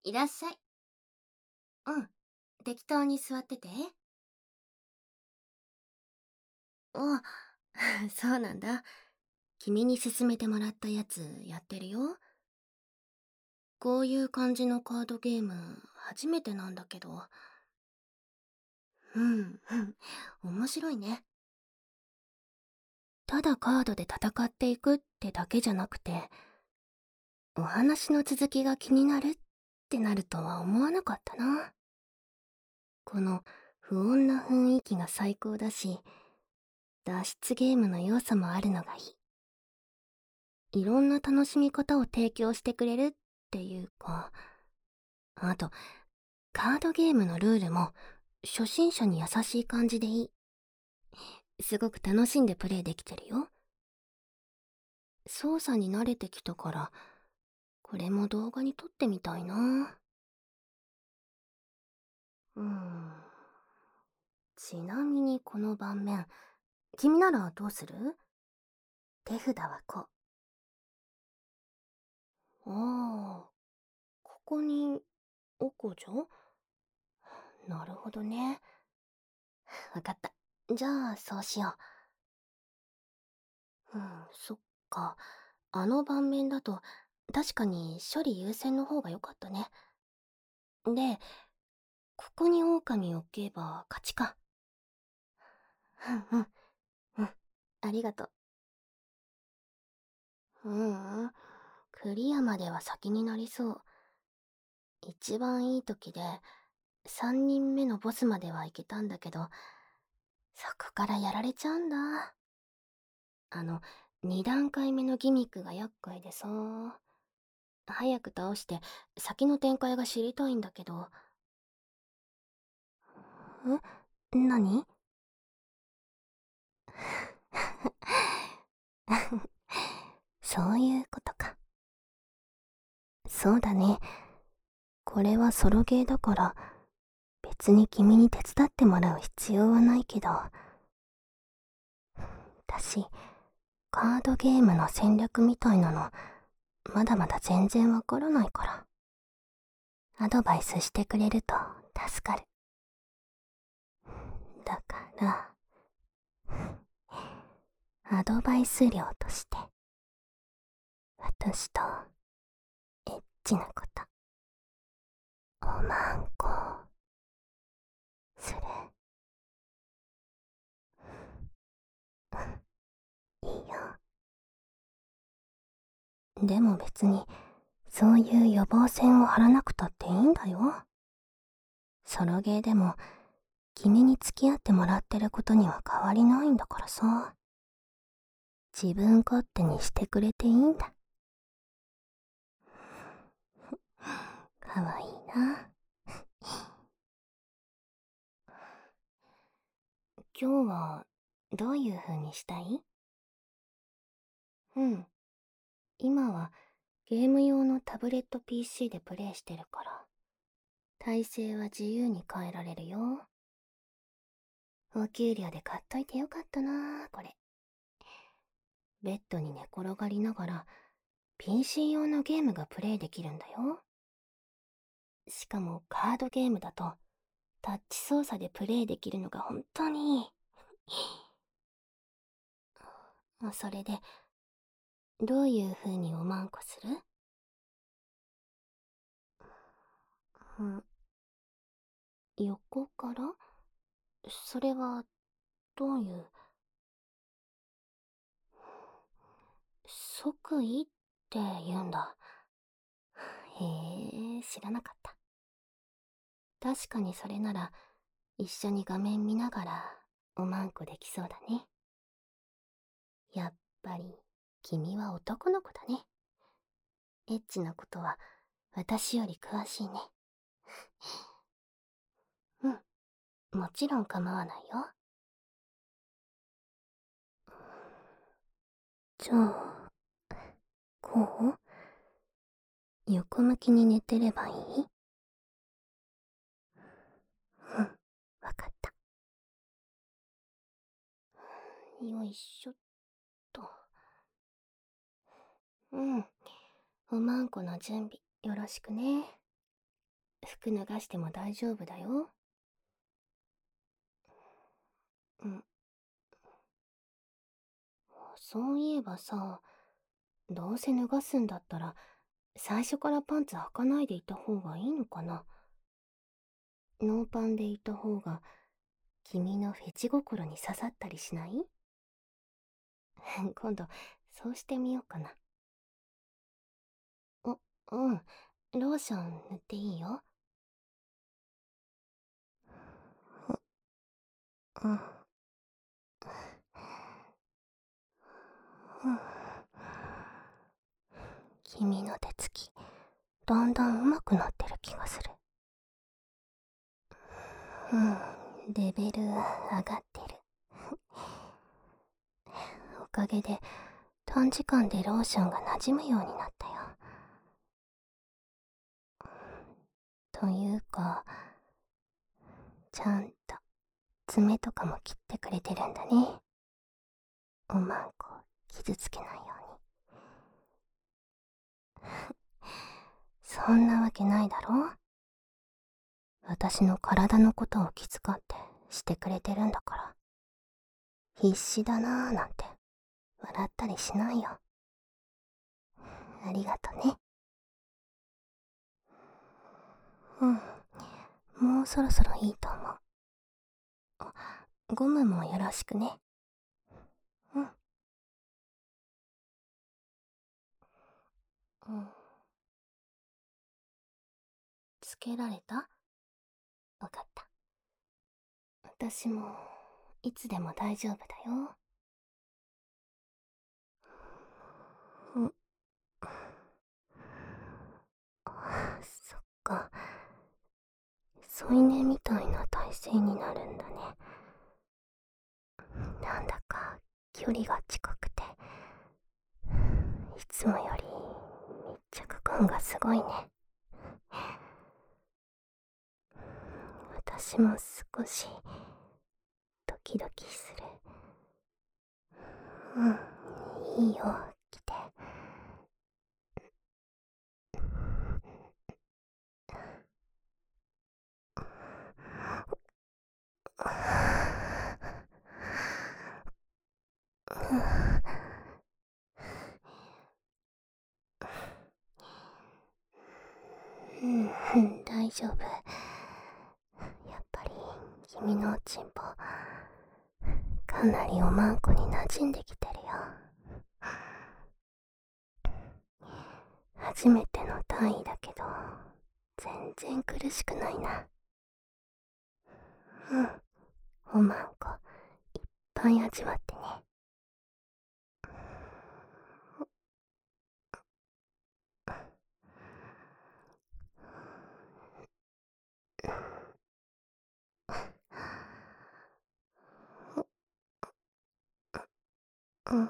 いらっしゃい。うん。適当に座ってて。あ、そうなんだ。君に勧めてもらったやつやってるよ。こういう感じのカードゲーム、初めてなんだけど。うん、面白いね。ただカードで戦っていくってだけじゃなくて、お話の続きが気になるってなるとは思わなかったな。この不穏な雰囲気が最高だし、脱出ゲームの要素もあるのがいい。いろんな楽しみ方を提供してくれるっていうか、あと、カードゲームのルールも初心者に優しい感じでいい。すごく楽しんでプレイできてるよ。操作に慣れてきたから、これも動画に撮ってみたいな。うーん。ちなみにこの盤面、君ならどうする？手札はこう。ああ、ここに、おこじゃ？なるほどね。わかった。じゃあ、そうしよう。そっか。あの盤面だと、確かに処理優先の方が良かったね。で、ここに狼を置けば勝ちか。うんうん、うん。ありがとう。クリアまでは先になりそう。一番いい時で、3人目のボスまでは行けたんだけど、そこからやられちゃうんだ。あの、2段階目のギミックが厄介でさ。早く倒して先の展開が知りたいんだけど。何？そういうことか。そうだね。これはソロゲーだから、別に君に手伝ってもらう必要はないけど、私、カードゲームの戦略みたいなの、まだまだ全然わからないから。アドバイスしてくれると助かる。だから、アドバイス料として、私とエッチなこと、おまんこ、する？いいよ。でも別に、そういう予防線を張らなくたっていいんだよ。ソロゲーでも、君に付き合ってもらってることには変わりないんだからさ。自分勝手にしてくれていいんだ。かわいいな。今日は、どういう風にしたい？うん。今は、ゲーム用のタブレット PC でプレイしてるから、体勢は自由に変えられるよ。お給料で買っといてよかったなこれ。ベッドに寝転がりながら、PC 用のゲームがプレイできるんだよ。しかもカードゲームだと、タッチ操作でプレイできるのが本当にいい。それで、どういう風におまんこする？うん、横から？それは、どういう？即位って言うんだ。へえ、知らなかった。確かにそれなら、一緒に画面見ながら、おまんこできそうだね。やっぱり、君は男の子だね。エッチなことは、私より詳しいね。うん、もちろん構わないよ。じゃあ、こ横向きに寝てればいい？うん、わかった。よいしょっと。うん、おまんこの準備よろしくね。 服脱がしても大丈夫だよ。うん。そういえばさ、どうせ脱がすんだったら、最初からパンツ履かないでいた方がいいのかな。ノーパンでいた方が、君のフェチ心に刺さったりしない？今度、そうしてみようかな。うん。ローション塗っていいよ。うん。君の手つき、だんだん上手くなってる気がする。レベル上がってる。おかげで短時間でローションが馴染むようになったよ。というか、ちゃんと爪とかも切ってくれてるんだね。おまんこ傷つけないように。そんなわけないだろ。私の体のことを気遣ってしてくれてるんだから。必死だなーなんて笑ったりしないよ。ありがとね。もうそろそろいいと思う。ゴムもよろしくね。うん。うん。つけられた？わかった。私も、いつでも大丈夫だよ。うん。そっか。添い寝みたいな体勢になるんだね。なんだか距離が近くて、いつもより密着感がすごいね。私も少しドキドキする。いいよ、来て。大丈夫。やっぱり君のおちんぽかなりおまんこに馴染んできてるよ。初めての単位だけど全然苦しくないな。おまんこいっぱい味わってね。うん。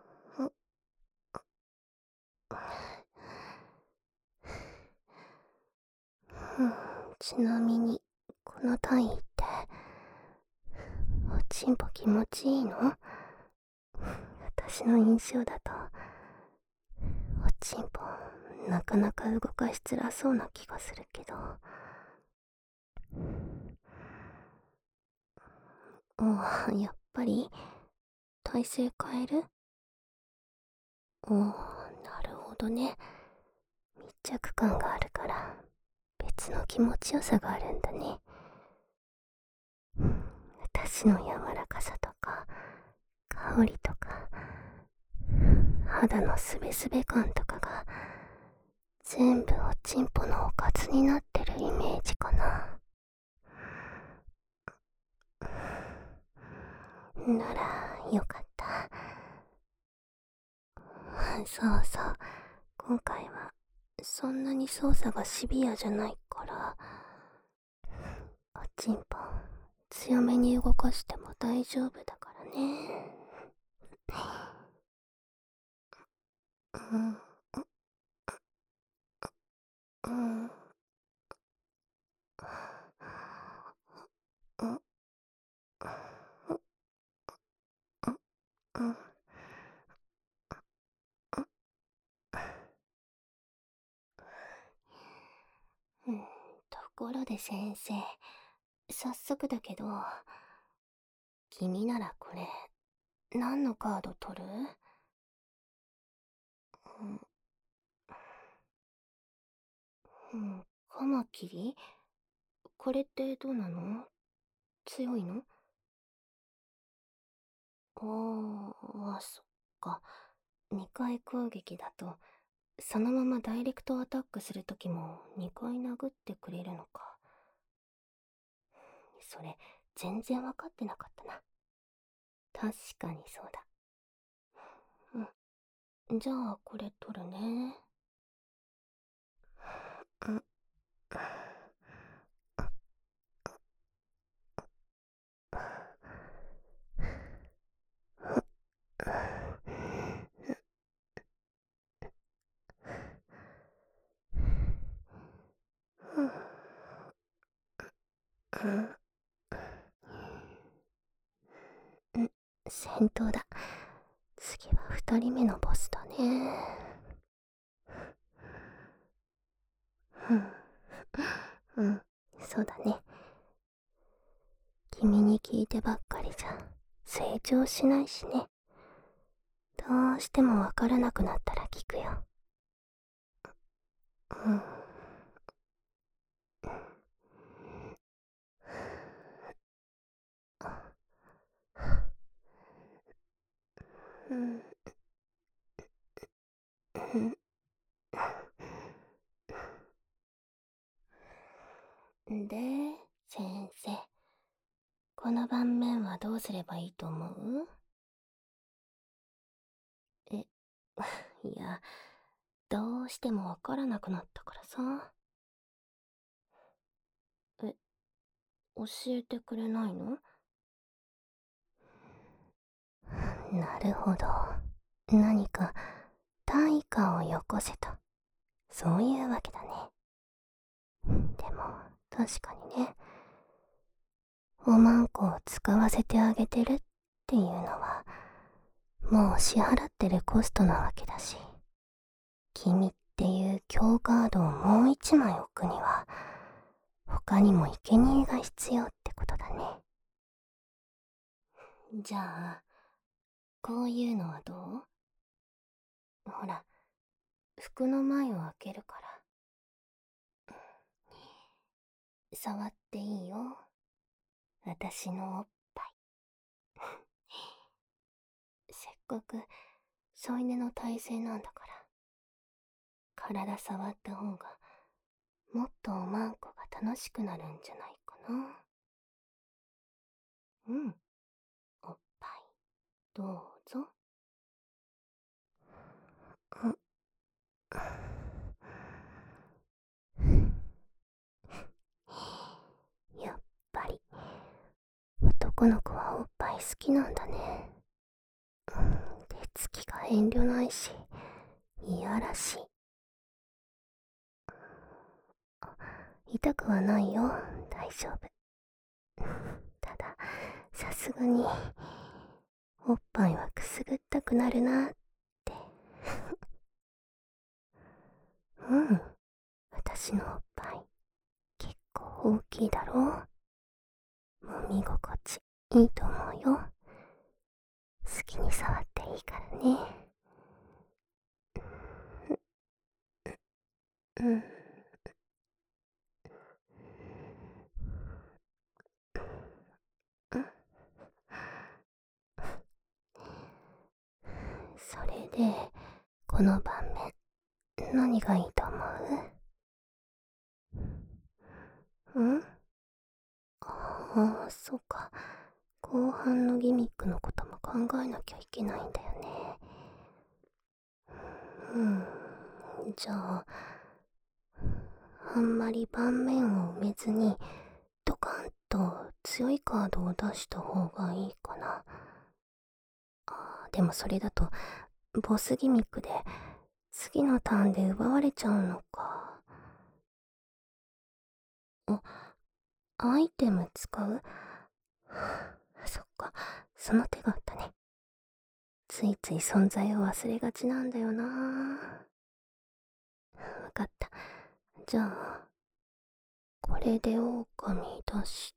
ちなみにこの単位っておちんぽ気持ちいいの？私の印象だとおちんぽなかなか動かしづらそうな気がするけど。やっぱり体勢変える？なるほどね。密着感があるから別の気持ちよさがあるんだね。私の柔らかさとか香りとか肌のすべすべ感とかが全部おちんぽのおかずになってるイメージかな。ならよかった。そうそう、今回はそんなに操作がシビアじゃないからおちんぽ強めに動かしても大丈夫だからね。うんうんうんうんうん。 ころで先生、早速だけど、君ならこれ、何のカード取る？カマキリ？これってどうなの？強いの？そっか。2回攻撃だと、そのままダイレクトアタックするときも2回殴ってくれるのか。それ、全然わかってなかったな。確かにそうだ。じゃあ、これ取るね。戦闘だ。次は2人目のボスだね。そうだね。君に聞いてばっかりじゃ成長しないしね。どうしてもわからなくなったら聞くよ。で、先生、この盤面はどうすればいいと思う？いや、どうしてもわからなくなったからさ。教えてくれないの？なるほど。何か対価をよこせと。そういうわけだね。でも、確かにね。おまんこを使わせてあげてるっていうのは、もう支払ってるコストなわけだし、君っていう強カードをもう一枚置くには、他にも生贄が必要ってことだね。じゃあ、こういうのはどう？ほら、服の前を開けるから。触っていいよ。私のおっぱい。せっかく添い寝の体勢なんだから、体触った方がもっとおまんこが楽しくなるんじゃないかな。おっぱいどうぞ。やっぱり男の子はおっぱい好きなんだね。手つきが遠慮ないし、いやらしい。痛くはないよ、大丈夫。ただ、さすがに、おっぱいはくすぐったくなるなって。私のおっぱい、結構大きいだろう？揉み心地、いいと思うよ。好きに触っていいからね。それで、この盤面、何がいいと思う？そうか。後半のギミックのことも考えなきゃいけないんだよね。じゃあ、あんまり盤面を埋めずに、ドカンと強いカードを出した方がいいかな。でもそれだと、ボスギミックで、次のターンで奪われちゃうのか。アイテム使う？そっか、その手があったね。ついつい存在を忘れがちなんだよな。わかった。じゃあ、これれで狼出して、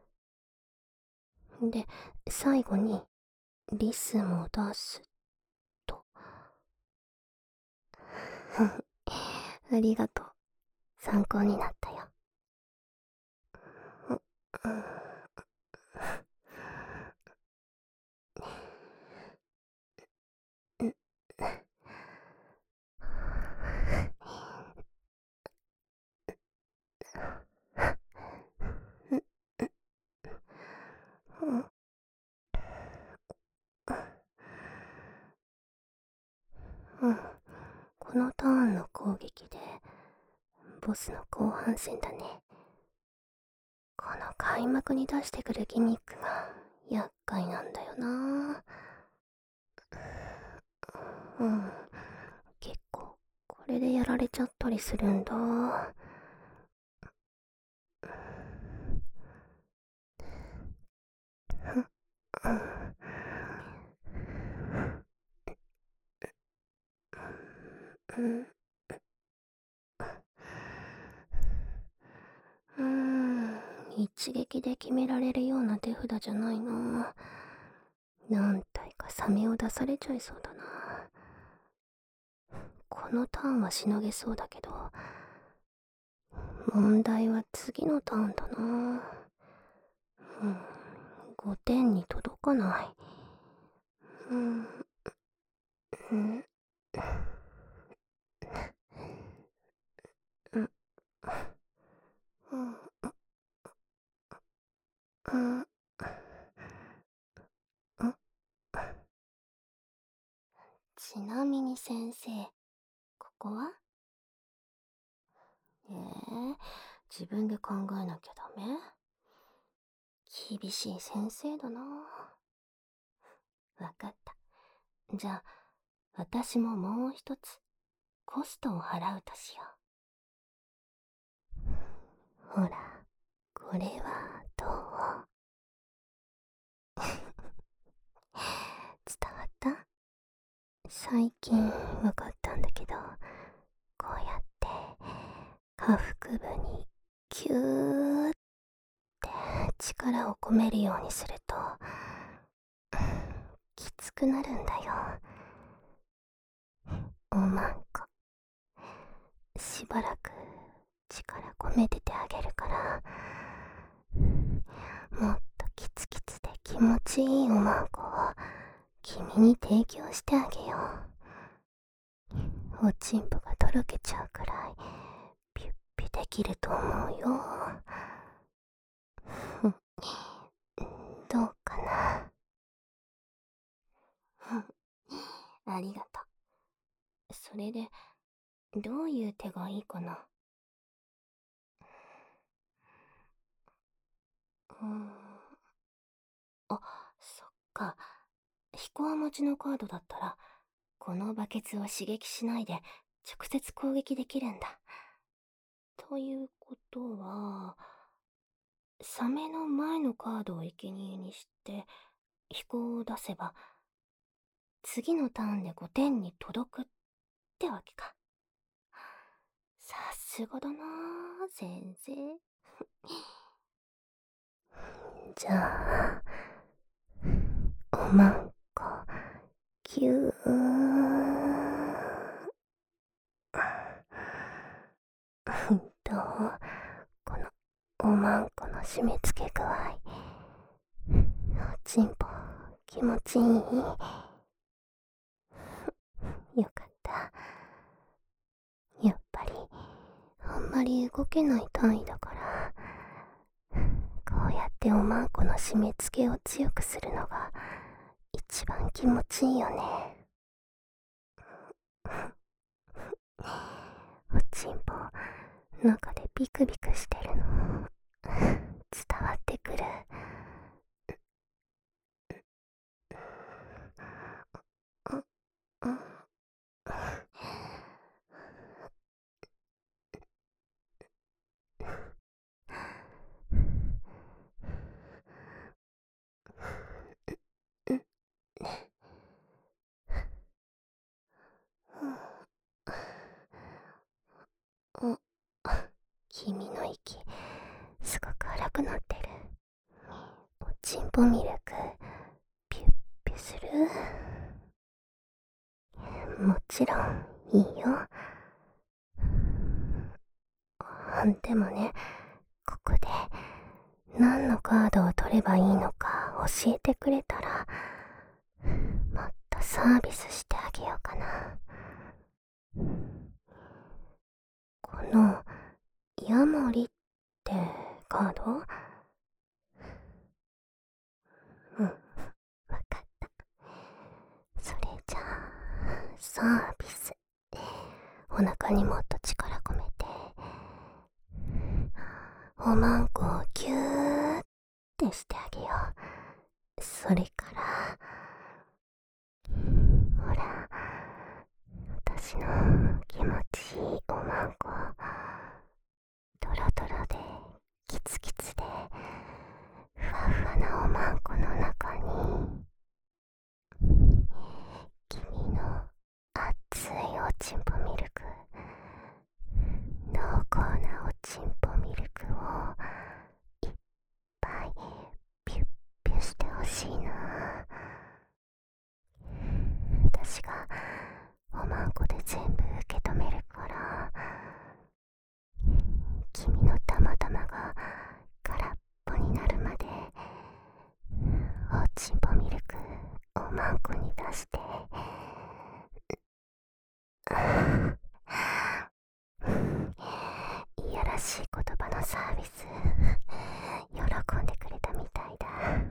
で、最後にリスも出すと。ありがとう。参考になったよ。うん。このターンの攻撃でボスの後半戦だね。この開幕に出してくるギミックが厄介なんだよな。うん。結構これでやられちゃったりするんだ。うん。一撃で決められるような手札じゃないな。何体かサメを出されちゃいそうだな。このターンはしのげそうだけど、問題は次のターンだな。5点に届かない。うん。うん。うん。うん。うん。ちなみに先生、ここは？自分で考えなきゃダメ？厳しい先生だな。わかった。じゃあ、私ももう一つ、コストを払うとしよう。ほら、これはどう？伝わった？最近わかったんだけど、こうやって下腹部にキューって力を込めるようにするときつくなるんだよ。おまんこ、しばらく力込めててあげるから、もっとキツキツで気持ちいいおまんこを君に提供してあげよう。おちんぽがとろけちゃうくらいピュッピュできると思うよ。どうかな？ありがとう。それで、どういう手がいいかな？あ、そっか。飛行持ちのカードだったら、このバケツを刺激しないで直接攻撃できるんだ。ということは、サメの前のカードを生贄にして飛行を出せば、次のターンで5点に届くってわけか。さすがだなあ、先生。じゃあ、おまんこ、ぎゅどう？このおまんこの締め付け具合。おちんぽ、気持ちいい？よかった。やっぱり、あんまり動けない単位だから、こうやっておまんこの締め付けを強くするのが一番気持ちいいよね。おちんぽ、中でビクビクしてるの伝わってくる。 君の息、すごく荒くなってる。おちんぽミルク、ピュッピュする？もちろん、いいよ。でもね、ここで、何のカードを取ればいいのか教えてくれたら、もっとサービスしてあげようかな。この、ヤモリってカード？うん、わかった。それじゃあ、サービス。お腹にもっと力込めて、おまんこをギューってしてあげよう。それから、ほら、私の気持ちいいおまんこ、トロトロでキツキツでふわふわなおまんこの中に、君の熱いおちんぽミルク、濃厚なおちんぽミルクをいっぱいピュッピュしてほしいな。私がおまんこで全部受け止めるから、君の玉玉が空っぽになるまでおちんぽミルクおまんこに出して、いやらしい言葉のサービス喜んでくれたみたいだ。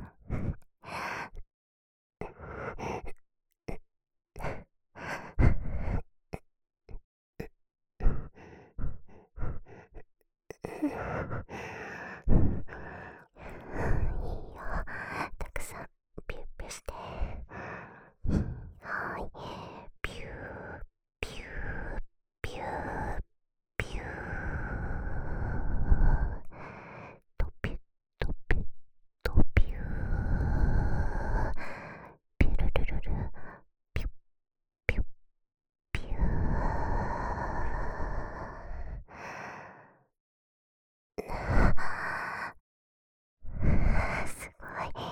いいよ、たくさんピュッピュして。はい、ピューピューピューピュー、トピュットピュットピュー、ピュルルルル、ピュッピュッピュー。すごい。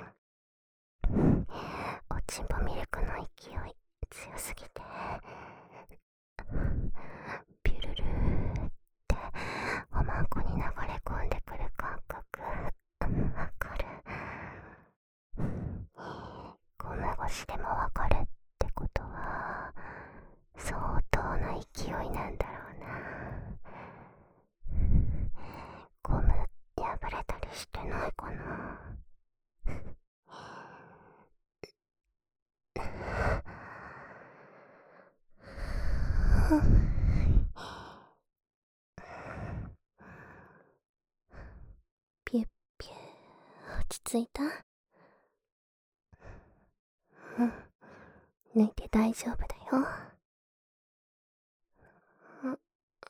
おちんぽミルクの勢い強すぎて、ピュルルーっておまんこに流れ込んでくる感覚、わかる？ゴム越しでもわかるってことは、相当な勢いなんだろうな。ゴム破れたりしてないかな。ピュッピュー、落ち着いた？うん、抜いて大丈夫だよ。うん、うん、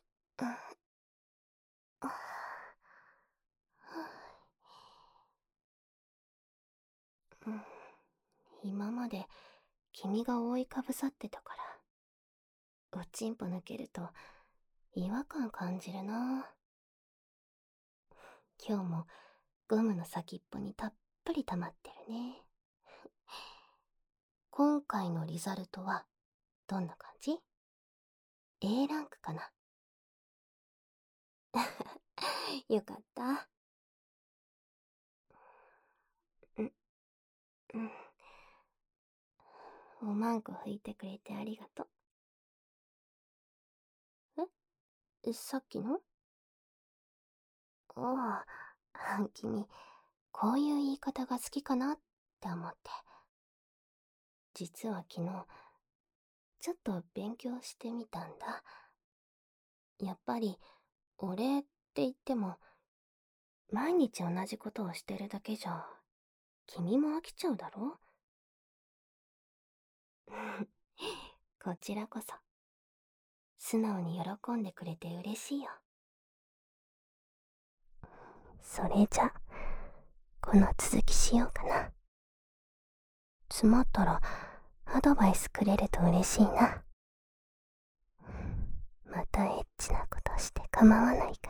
うん、今まで君が覆いかぶさってたから、おちんぽ抜けると違和感感じるな。今日もゴムの先っぽにたっぷり溜まってるね。今回のリザルトはどんな感じ？ A ランクかな？よかった。うん、うん。おまんこ拭いてくれてありがとう。さっきの？ああ、君、こういう言い方が好きかなって思って。実は昨日、ちょっと勉強してみたんだ。やっぱり、お礼って言っても、毎日同じことをしてるだけじゃ、君も飽きちゃうだろ？こちらこそ、素直に喜んでくれて嬉しいよ。それじゃ、この続きしようかな。詰まったら、アドバイスくれると嬉しいな。またエッチなことして構わない